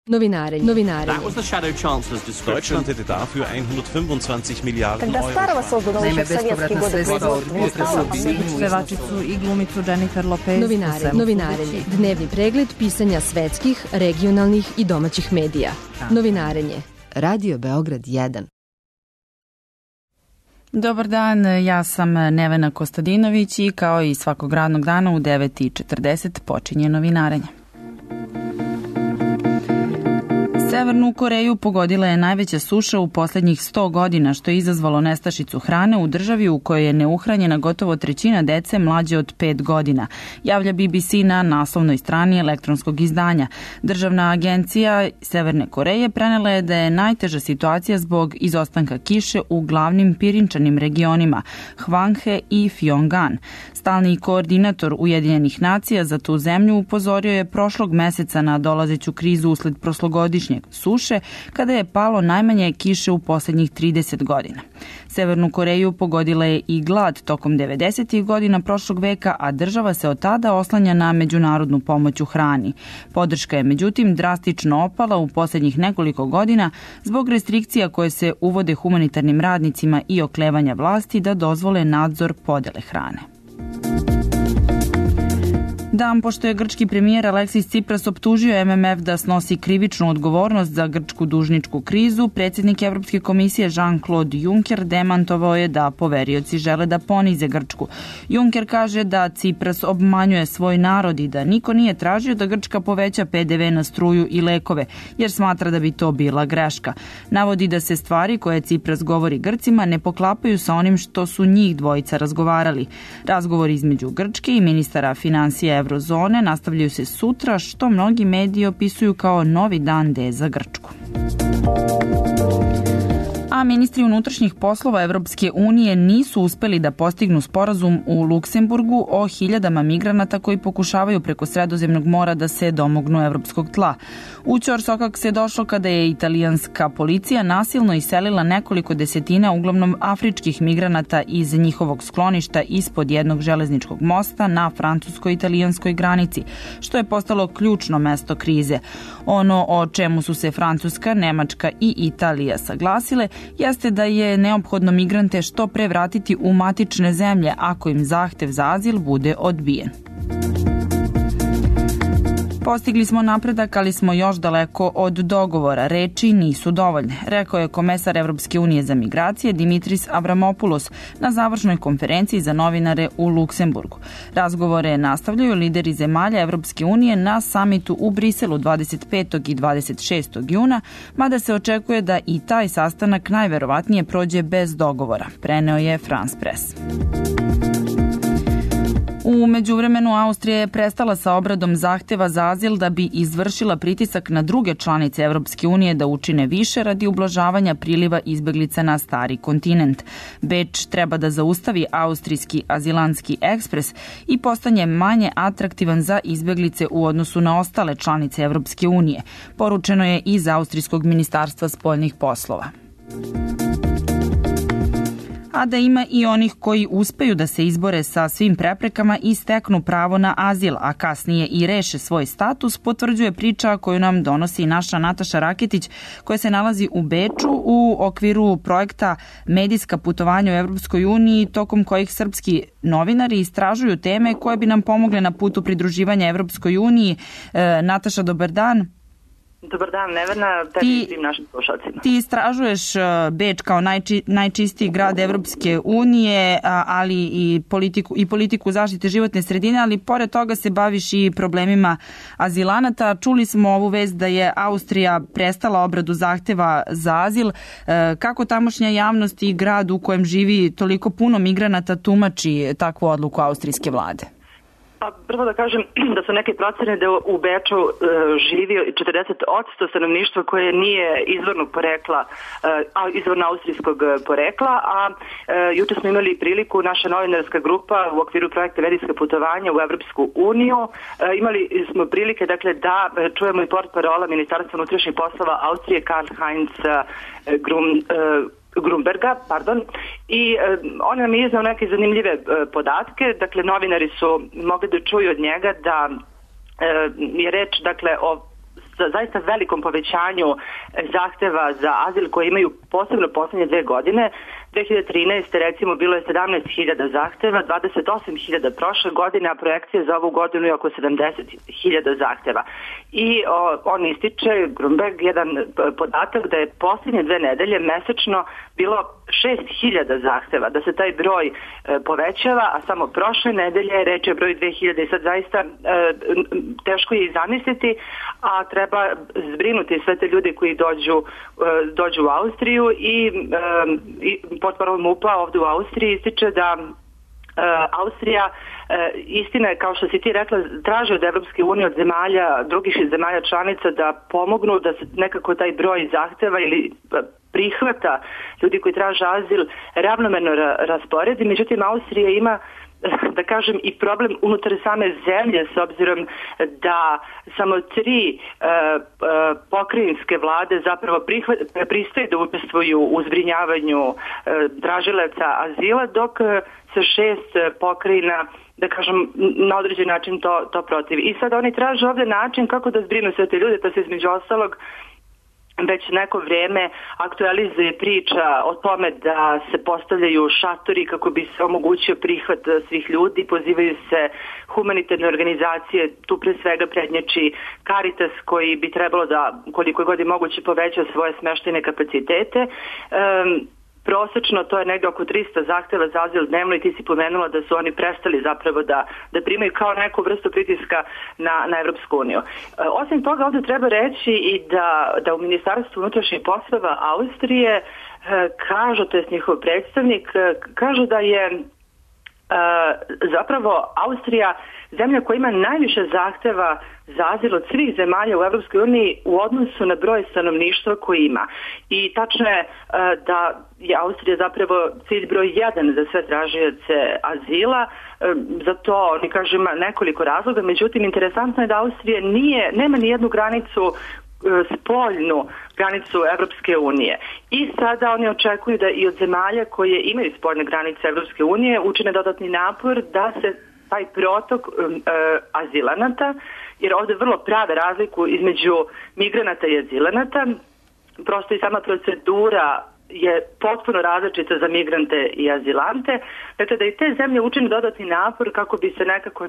Novinarenje. That was the Shadow Chancellor's description. Deutschland hätte dafür 125 Milijarden Когда Euro. старого создано еще в советские годы производства не стало, Pevačicu i glumicu Jennifer Lopez. Novinarenje. Dnevni pregled pisanja svetskih, regionalnih i domaćih medija. Novinarenje. Radio Beograd 1. Dobar dan, ja sam Nevena Kostadinović i kao i svakog radnog dana u 9:40 počinje novinarenje. Severnu Koreju pogodila je najveća suša u poslednjih 100 godina, što je izazvalo nestašicu hrane u državi u kojoj je neuhranjena gotovo trećina dece mlađe od 5 godina, javlja BBC na naslovnoj strani elektronskog izdanja. Državna agencija Severne Koreje prenela je da je najteža situacija zbog izostanka kiše u glavnim pirinčanim regionima Hwanghae i Pyeonggan. Stalni koordinator Ujedinjenih nacija za tu zemlju upozorio je prošlog meseca na dolazeću krizu usled prošlogodišnje suše, kada je palo najmanje kiše u poslednjih 30 godina. Severnu Koreju pogodila je i glad tokom 90. godina prošlog veka, a država se od tada oslanja na međunarodnu pomoć u hrani. Podrška je međutim drastično opala u poslednjih nekoliko godina zbog restrikcija koje se uvode humanitarnim radnicima i oklevanja vlasti da dozvole nadzor podele hrane. Dan pošto je grčki premijer Aleksis Tsipras optužio MMF da snosi krivičnu odgovornost za grčku dužničku krizu, predsjednik Evropske komisije Jean-Claude Juncker demantovao je da poverioci žele da ponize Grčku. Juncker kaže da Tsipras obmanjuje svoj narod i da niko nije tražio da Grčka poveća PDV na struju i lekove, jer smatra da bi to bila greška. Navodi da se stvari koje Tsipras govori Grcima ne poklapaju sa onim što su njih dvojica razgovarali. Razgovor između Grčke i ministara financija Eurozone nastavljaju se sutra, što mnogi mediji opisuju kao novi dan D za Grčku. A ministri unutrašnjih poslova Evropske unije nisu uspeli da postignu sporazum u Luksemburgu o hiljadama migranata koji pokušavaju preko Sredozemnog mora da se domognu evropskog tla. U ćorsokak se došlo kada je italijanska policija nasilno iselila nekoliko desetina uglavnom afričkih migranata iz njihovog skloništa ispod jednog železničkog mosta na francusko-italijanskoj granici, što je postalo ključno mesto krize. Ono o čemu su se Francuska, Nemačka i Italija saglasile jeste da je neophodno migrante što pre vratiti u matične zemlje ako im zahtev za azil bude odbijen. Postigli smo napredak, ali smo još daleko od dogovora. Reči nisu dovoljne, rekao je komesar Evropske unije za migracije Dimitris Avramopoulos na završnoj konferenciji za novinare u Luksemburgu. Razgovore nastavljaju lideri zemalja Evropske unije na samitu u Briselu 25. i 26. juna, mada se očekuje da i taj sastanak najverovatnije prođe bez dogovora, preneo je France Press. U međuvremenu Austrija je prestala sa obradom zahteva za azil da bi izvršila pritisak na druge članice Evropske unije da učine više radi ublažavanja priliva izbeglica na stari kontinent. Beč treba da zaustavi austrijski azilantski ekspres i postanje manje atraktivan za izbeglice u odnosu na ostale članice Evropske unije, poručeno je iz Austrijskog ministarstva spoljnih poslova. A da ima i onih koji uspeju da se izbore sa svim preprekama i steknu pravo na azil, a kasnije i reše svoj status, potvrđuje priča koju nam donosi naša Nataša Raketić, koja se nalazi u Beču u okviru projekta Medijska putovanja u Evropskoj uniji, tokom kojih srpski novinari istražuju teme koje bi nam pomogle na putu pridruživanja Evropskoj uniji. Nataša, dobar dan. Dobar dan, Nevena, tebi i svim našim slušalcima. Ti istražuješ Beč kao najčistiji grad Evropske unije, ali i politiku zaštite životne sredine, ali pored toga se baviš i problemima azilanata. Čuli smo ovu vest da je Austrija prestala obradu zahteva za azil. Kako tamošnja javnost i grad u kojem živi toliko puno migranata tumači takvu odluku austrijske vlade? Pa prvo da kažem da su neke procene da u Beču živi 40% stanovništva koje nije izvornog porekla, izvorno austrijskog porekla, a juče smo imali priliku, naša novinarska grupa u okviru projekta Medijska putovanja u Evropsku uniju, imali smo prilike dakle da čujemo i portparola Ministarstva unutrašnjih poslova Austrije Karl-Heinz Grunberga, i on nam je iznao neke zanimljive podatke. Dakle, novinari su mogli da čuju od njega da je reč, dakle, o zaista velikom povećanju zahteva za azil koji imaju posebno poslednje 2 godine. 2013. recimo bilo je 17.000 zahteva, 28.000 prošle godine, a projekcija za ovu godinu je oko 70.000 zahteva. I on ističe, Grunberg, jedan podatak da je posljednje 2 nedelje mesečno bilo 6.000 zahteva, da se taj broj povećava, a samo prošle nedelje reč je broj 2.000 i sad zaista teško je i zamisliti, a treba zbrinuti sve te ljudi koji dođu u Austriju i portparol MUP-a ovde u Austriji ističe da Austrija, istina je, kao što si ti rekla, traži od Evropske unije, od drugih zemalja članica da pomognu da se nekako taj broj zahteva ili prihvata ljudi koji traže azil ravnomerno rasporedi. Međutim, Austrija ima, da kažem, i problem unutar same zemlje, s obzirom da samo 3 pokrajinske vlade zapravo pristaju da učestvuju u zbrinjavanju tražilaca azila, dok se 6 pokrajina, da kažem, na određen način to protivi. I sad oni traže ovde način kako da zbrinu sve te ljude, to se između ostalog već neko vreme aktualizuje priča o tome da se postavljaju šatori kako bi se omogućio prihvat svih ljudi, pozivaju se humanitarne organizacije, tu pre svega prednjači Caritas koji bi trebalo da koliko god je moguće poveća svoje smeštajne kapacitete. Prosečno to je negde oko 300 zahteva za azil dnevno i ti si pomenula da su oni prestali zapravo da primaju kao neku vrstu pritiska na Evropsku uniju. Osim toga ovde treba reći i da u Ministarstvu unutrašnjih poslova Austrije kažu, to je njihov predstavnik, kažu da je zapravo Austrija zemlja koja ima najviše zahteva za azil od svih zemalja u Evropskoj uniji u odnosu na broj stanovništva koji ima. I tačno je da je Austrija zapravo cilj broj 1 za sve tražioce azila. Za to, oni kažu, ima nekoliko razloga. Međutim, interesantno je da Austrija nema ni jednu granicu, spoljnu granicu Evropske unije. I sada oni očekuju da i od zemalja koje imaju spoljne granice Evropske unije učine dodatni napor da se taj protok azilanata, jer ovde vrlo prave razliku između migranata i azilanata, prosto i sama procedura je potpuno različita za migrante i azilante, dakle da i te zemlje učine dodatni napor kako bi se nekako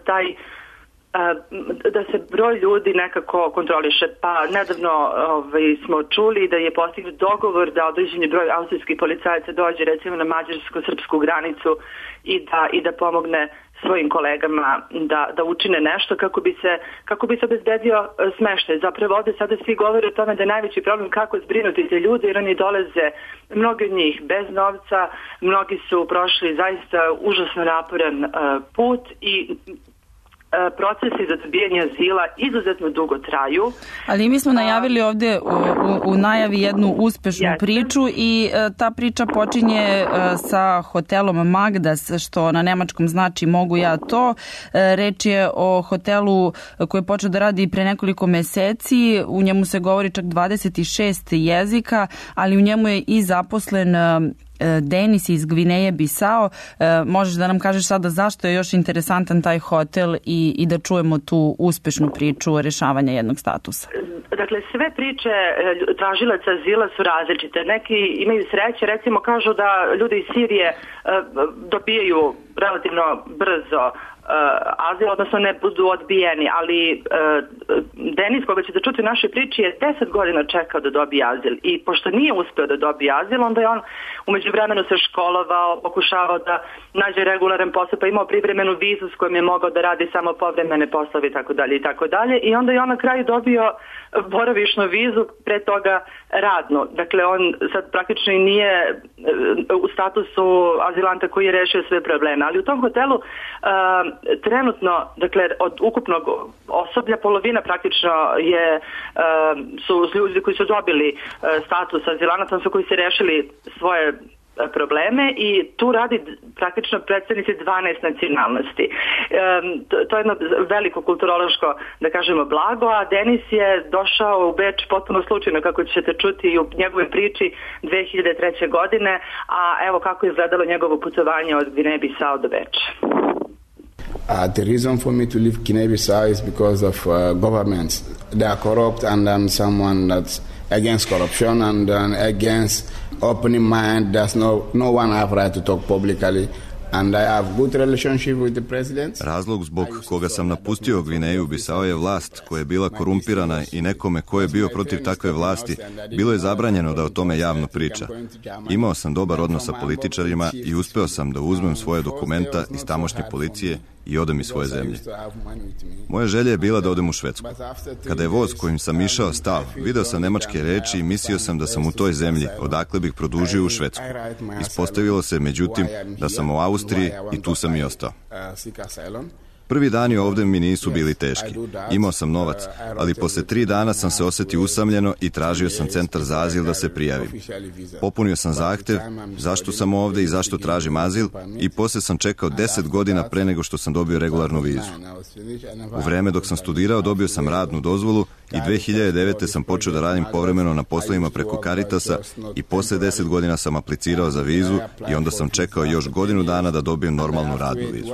da se broj ljudi nekako kontroliše. Pa nedavno smo čuli da je postignut dogovor da određeni broj austrijskih policajaca dođe recimo na mađarsko-srpsku granicu i da pomogne svojim kolegama da učine nešto kako bi se obezbedio smeštaj. Zapravo ovde sada svi govore o tome da je najveći problem kako zbrinuti te ljude, jer oni dolaze, mnogi od njih bez novca, mnogi su prošli zaista užasno naporan put i procesi za dobijanje azila izuzetno dugo traju. Ali mi smo najavili ovde u najavi jednu uspešnu priču i ta priča počinje sa hotelom Magdas, što na nemačkom znači mogu ja to. Reč je o hotelu koji je počeo da radi pre nekoliko meseci. U njemu se govori čak 26 jezika, ali u njemu je i zaposlen Denis iz Gvineje Bisao. Možeš da nam kažeš sada zašto je još interesantan taj hotel i da čujemo tu uspešnu priču rešavanja jednog statusa? Dakle, sve priče tražilaca azila su različite. Neki imaju sreće, recimo kažu da ljudi iz Sirije dobijaju relativno brzo azil, odnosno ne budu odbijeni, ali Denis, koga ćete čuti u našoj priči, je 10 godina čekao da dobije azil i pošto nije uspeo da dobije azil, onda je on umeđu vremenu se školovao, pokušavao da nađe regularan posao, pa imao privremenu vizu s kojom je mogao da radi samo povremene poslove itd. I onda je on na kraju dobio boravišnu vizu, pre toga radnu. Dakle, on sad praktično i nije u statusu azilanta koji je rešio sve probleme, ali u tom hotelu trenutno, dakle, od ukupnog osoblja polovina praktično su ljudi koji su dobili status azilanta, su koji su rešili svoje probleme i tu radi praktično predstavnici 12 nacionalnosti. To je jedno veliko kulturološko, da kažemo, blago, a Denis je došao u Beč potpuno slučajno, kako ćete čuti u njegovoj priči, 2003. godine, a evo kako je izgledalo njegovo putovanje od Gvineje Bisao do Beča. The reason for me to leave Guinea-Bissau is because of governments. They are corrupt, and I'm someone that's against corruption and against opening mind. There's no one have right to talk publicly. And I have good relationship with the president. Razlog zbog koga sam napustio Gvineju Bisao je vlast koja je bila korumpirana i nekome ko je bio protiv takve vlasti bilo je zabranjeno da o tome javno priča. Imao sam dobar odnos sa političarima i uspeo sam da uzmem svoje dokumenta iz tamošnje policije i odem iz svoje zemlje. Moja želja je bila da odem u Švedsku. Kada je voz kojim sam išao stao, video sam nemačke reči i mislio sam da sam u toj zemlji, odakle bih produžio u Švedsku. Ispostavilo se, međutim, da sam u Austriji i tu sam i ostao. Prvi dani ovde mi nisu bili teški. Imao sam novac, ali posle 3 dana sam se osetio usamljeno i tražio sam centar za azil da se prijavim. Popunio sam zahtev, zašto sam ovde i zašto tražim azil i posle sam čekao 10 godina pre nego što sam dobio regularnu vizu. U vreme dok sam studirao dobio sam radnu dozvolu i 2009. sam počeo da radim povremeno na poslovima preko Caritasa i posle 10 godina sam aplicirao za vizu i onda sam čekao još godinu dana da dobijem normalnu radnu vizu.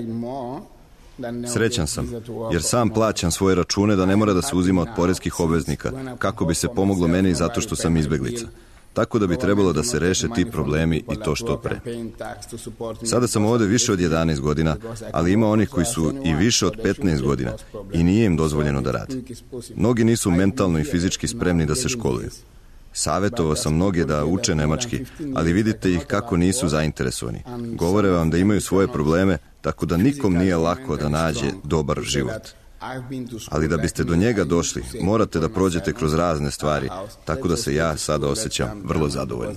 Srećan sam, jer sam plaćam svoje račune da ne mora da se uzima od poreskih obveznika, kako bi se pomoglo meni zato što sam izbeglica. Tako da bi trebalo da se reše ti problemi i to što pre. Sada sam ovde više od 11 godina, ali ima onih koji su i više od 15 godina i nije im dozvoljeno da rade. Mnogi nisu mentalno i fizički spremni da se školuju. Savetovao sam mnoge da uče nemački, ali vidite ih kako nisu zainteresovani. Govore vam da imaju svoje probleme, tako da nikom nije lako da nađe dobar život. Ali da biste do njega došli, morate da prođete kroz razne stvari, tako da se ja sada osjećam vrlo zadovoljno.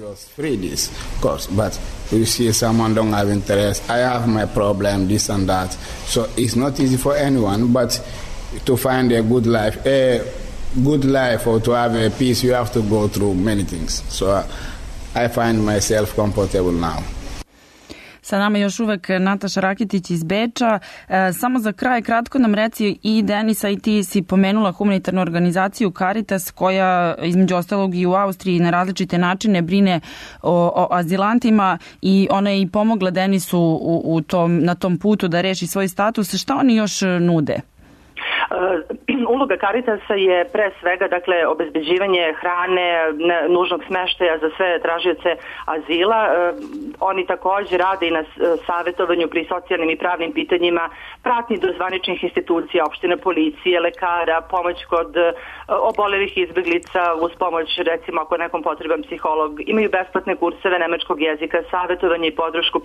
Good life or to have a peace, you have to go through many things. So I find myself comfortable now. Sa nama još uvek Nataša Rakitić iz Beča. Samo za kraj, kratko nam reci i Denisa i ti si pomenula humanitarnu organizaciju Caritas koja između ostalog i u Austriji na različite načine brine o azilantima i ona je i pomogla Denisu na tom putu da reši svoj status. Šta oni još nude? Uloga Caritasa je pre svega obezbeđivanje hrane, nužnog smeštaja za sve tražioce azila. Oni takođe rade i na savjetovanju pri socijalnim i pravnim pitanjima, pratnji do zvaničnih institucija, opštine, policije, lekara, pomoć kod obolelih izbeglica uz pomoć, recimo ako nekom potreban psiholog. Imaju besplatne kurseve nemačkog jezika, savjetovanje i podršku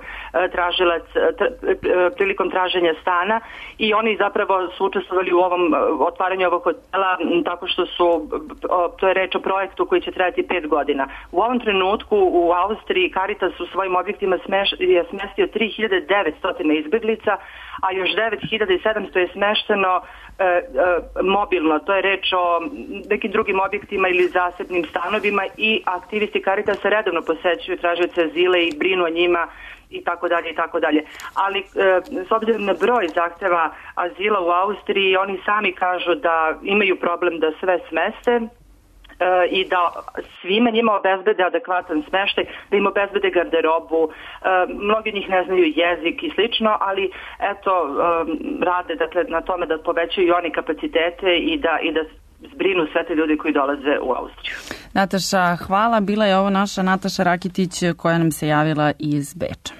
prilikom traženja stana i oni zapravo su učestvovali u ovom otvaranju ovog hotela tako što to je reč o projektu koji će trajati 5 godina. U ovom trenutku u Austriji Caritas u svojim objektima je smestio 3900 izbeglica, a još 9700 je smešteno mobilno. To je reč o nekim drugim objektima ili zasebnim stanovima i aktivisti Caritasa redovno posećuju tražioce azile i brinu o njima i tako dalje i tako dalje. Ali s obzirom na broj zahteva azila u Austriji, oni sami kažu da imaju problem da sve smeste i da svime njima obezbede adekvatan smeštaj, da im obezbede garderobu. Mnogi od njih ne znaju jezik i slično, ali eto rade na tome da povećaju i oni kapacitete i da zbrinu sve te ljudi koji dolaze u Austriju. Nataša, hvala. Bila je ovo naša Nataša Rakitić koja nam se javila iz Beča.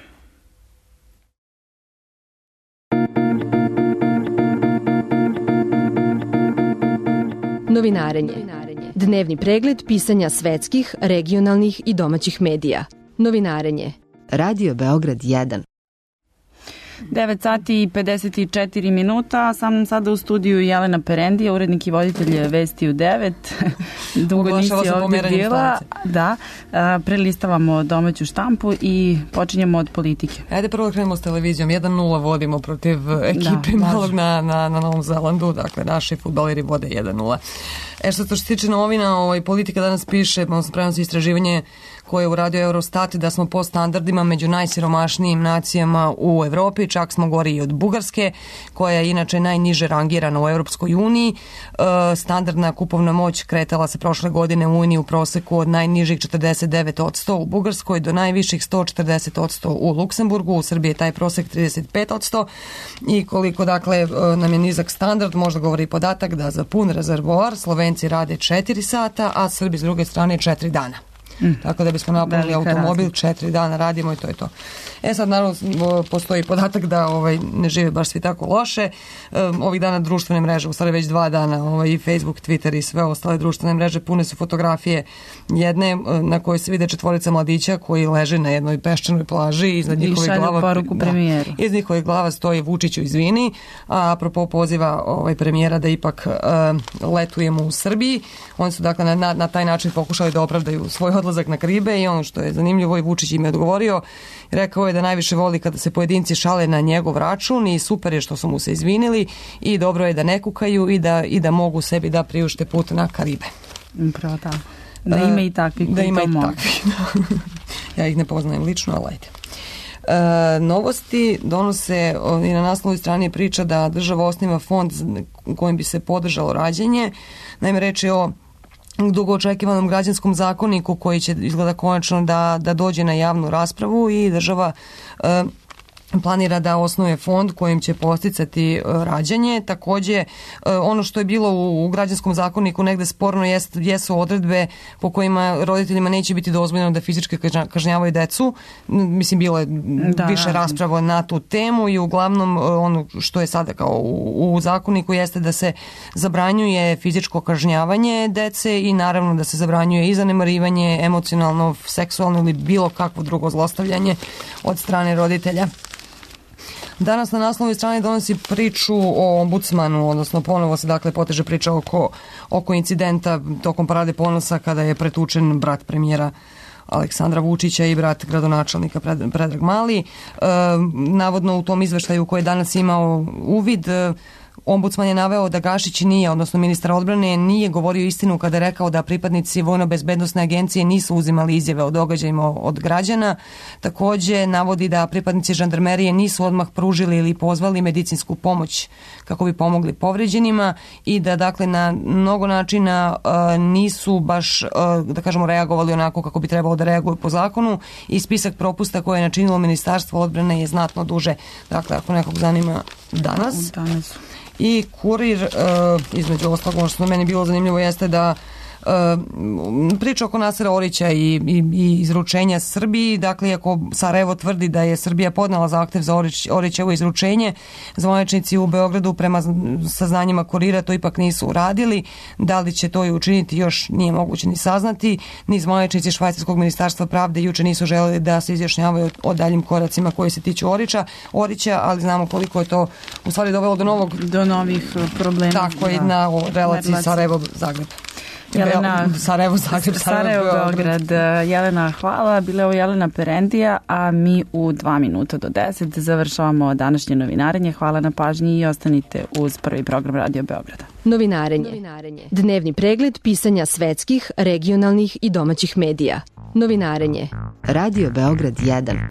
Novinarenje. Dnevni pregled pisanja svetskih, regionalnih i domaćih medija. Novinarenje. Radio Beograd 1. 9 sati i 54 minuta, sam nam sada u studiju Jelena Perendija, urednik i voditelj Vesti u 9. Dugo nisi ovdje bila. Da, prelistavamo domaću štampu i počinjemo od politike. Ajde prvo krenemo s televizijom. 1-0 vodimo protiv ekipe malog na Novom Zelandu, dakle naši fudbaleri vode 1-0. Što se tiče novina, politika danas piše, odnosno prenosi istraživanje koje je uradio Eurostat, da smo po standardima među najsiromašnijim nacijama u Evropi, čak smo gori i od Bugarske, koja je inače najniže rangirana u Europskoj uniji. Standardna kupovna moć kretala se prošle godine u Uniji u proseku od najnižih 49% u Bugarskoj do najviših 140% u Luksemburgu. U Srbiji je taj prosek 35%. I koliko dakle nam je nizak standard, možda govori podatak da za pun rezervoar Slovenci rade 4 sata, a Srbi s druge strane 4 dana. Tako da bismo napunili automobil, 4 dana radimo i to je to. Sad naravno postoji podatak da ne žive baš svi tako loše. Ovih dana društvene mreže, u stvari već 2 dana, i Facebook, Twitter i sve ostale društvene mreže pune su fotografije jedne na kojoj se vide 4 mladića koji leže na jednoj peščanoj plaži, iznad njihovih glava, poruku premijeru. Iz njihovih glava stoji Vučiću izvini, a apropo poziva premijera da ipak letujemo u Srbiji. Oni su dakle na taj način pokušali da opravdaju svoj odlazak na Karibe i ono što je zanimljivo, i Vučić im je odgovorio, rekao je da najviše voli kada se pojedinci šale na njegov račun i super je što su mu se izvinili i dobro je da ne kukaju i da mogu sebi da priušte put na Karibe. Upravo tako. Da ima i takvih. Da ima i takvih. Ja ih ne poznajem lično, ali ajde. Novosti donose i na naslovnoj strani priča da država osniva fond kojim bi se podržalo rađanje. Naime, reč je o dugo očekivanom građanskom zakoniku koji će izgleda konačno da dođe na javnu raspravu i država planira da osnuje fond kojim će podsticati rađanje. Takođe, ono što je bilo u građanskom zakoniku negde sporno jesu odredbe po kojima roditeljima neće biti dozvoljeno da fizički kažnjavaju decu. Mislim, bilo je više rasprava na tu temu i uglavnom ono što je sada kao u zakoniku jeste da se zabranjuje fizičko kažnjavanje dece i naravno da se zabranjuje i zanemarivanje, emocionalno, seksualno ili bilo kakvo drugo zlostavljanje od strane roditelja. Danas na naslovnoj strani donosi priču o ombudsmanu, odnosno ponovo se dakle poteže priča oko incidenta tokom Parade ponosa kada je pretučen brat premijera Aleksandra Vučića i brat gradonačelnika Predrag Mali. Navodno u tom izveštaju koji je danas imao uvid, ombudsman je naveo da Gašić nije, odnosno ministar odbrane, nije govorio istinu kada je rekao da pripadnici Vojno-bezbednosne agencije nisu uzimali izjave o događajima od građana. Takođe navodi da pripadnici žandarmerije nisu odmah pružili ili pozvali medicinsku pomoć kako bi pomogli povređenima i da dakle na mnogo načina nisu baš, da kažemo, reagovali onako kako bi trebalo da reaguju po zakonu i spisak propusta koje je načinilo Ministarstvo odbrane je znatno duže. Dakle, ako nekog zanima danas. I Kurir, između ostalog, ono što meni bilo zanimljivo jeste da priča oko Nasera Orića i izručenja Srbiji. Dakle, ako Sarajevo tvrdi da je Srbija podnela zahtev za Orićevo izručenje, zvaničnici u Beogradu prema saznanjima Kurira to ipak nisu uradili. Da li će to i učiniti još nije moguće ni saznati. Ni zvaničnici švajcarskog ministarstva pravde juče nisu želeli da se izjašnjavaju o daljim koracima koji se tiču Orića, ali znamo koliko je to u stvari dovelo do novih problema. Tako je na relaciji Sarajevo-Zagreb. Sarajevo-Beograd. Jelena, hvala. Bila je ovo Jelena Perendija, a mi u 2 minuta do 10 završavamo današnje novinarenje. Hvala na pažnji i ostanite uz prvi program Radio Beograda. Novinarenje. Dnevni pregled pisanja svetskih, regionalnih i domaćih medija. Novinarenje. Radio Beograd 1.